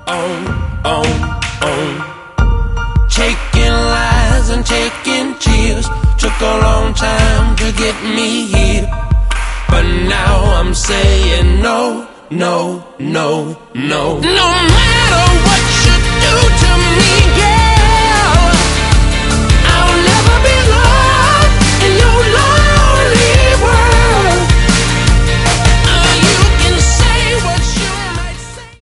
Taking lies and taking tears took a long time to get me here, but now I'm saying no, no, no, no. No matter what you do to me, yeah.